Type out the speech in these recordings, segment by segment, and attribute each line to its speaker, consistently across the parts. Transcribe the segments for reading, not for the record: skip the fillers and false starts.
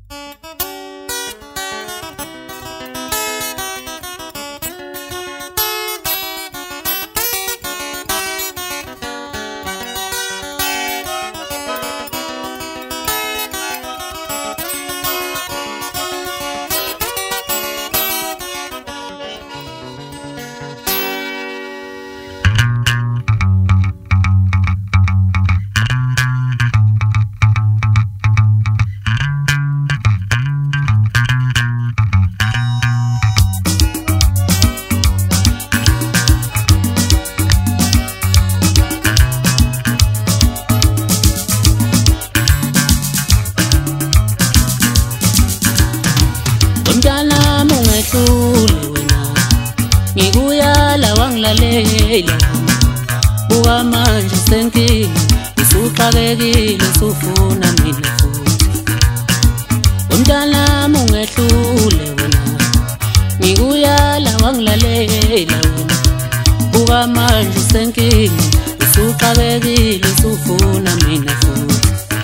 Speaker 1: Ngikuyala wangilalela buka manje senkinga usuxakekile usufuna mina futhi umntanami ungehlule wena ngikuyala wangilalela wena buka manje senkinga usuxakekile usufuna mina futhi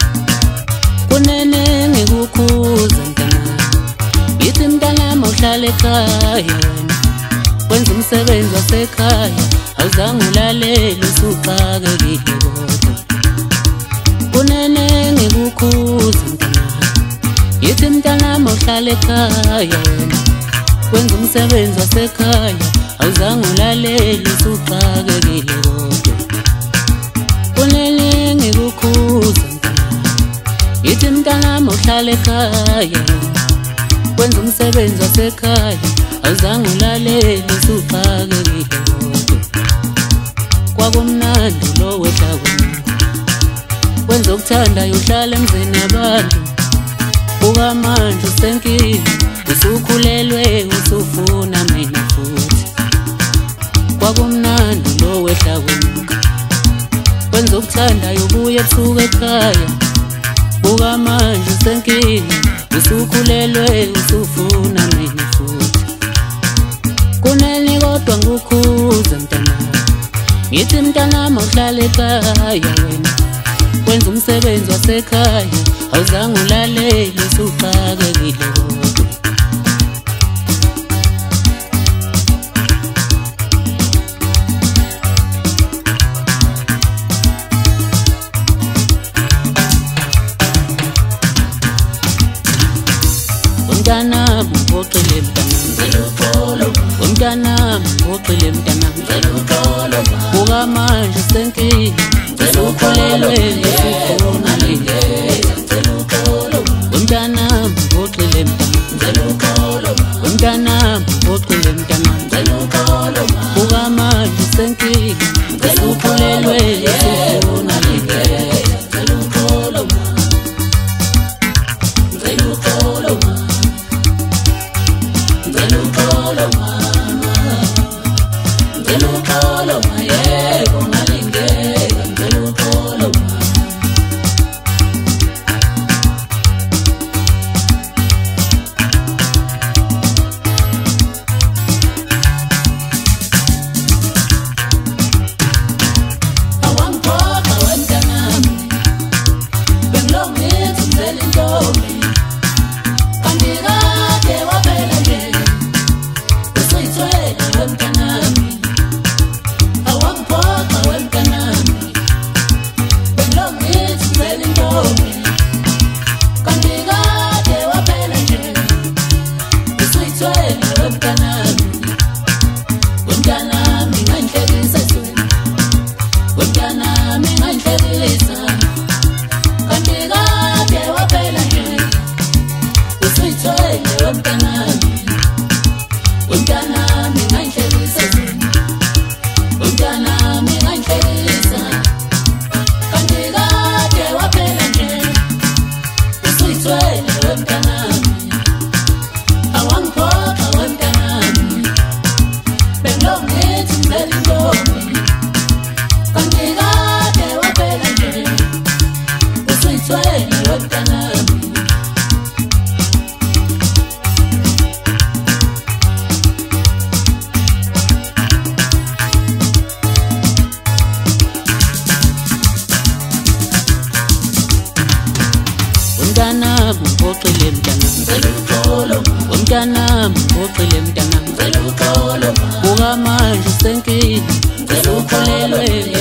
Speaker 1: kunene ngikukhuza mntanami yithi mntanami uhlale ekhaya wenza umsebenzi wasekhaya awuzange ulalele usuxakekile kodwa kunene ngikukhuza mntanami yithi mntanami uhlale ekhaya wena wenza umsebenzi wasekhaya awuzange ulalele usuxakekile kodwa kunene ngikukhuza mntanami yithi mntanami uhlale ekhaya wenza umsebenzi wasekhaya awuzange ulalele usuxakekile kodwa kwakumnandi lo wehla wena wenza ukuthandayo uhlala emzini abantu buka manje usenkini usukhulelwe usufuna mina futhi kwakumnandi lo wehla wena wenza ukuthandayo ubuye ebusuku ekhaya buka manje usenkini usukhulelwe usufuna mina futhi kuneni kodwa ngikukhuza mntanami ngithi mntanami uhlale ekhaya wena wenza umsebenzi wasekhaya awuzange ulalele usuxakekile kodwa umntanami uxele mntanami umntanami uxele mntanami buka manje usenkini usukhulelwe usufuna mina umntanami uxele mntanami umntanami uxele mntanami buka manje usenkini usukhulelwe usufuna mina umntanami uxele mntanami uxile mntanami buka manje usenkini ukhulelwe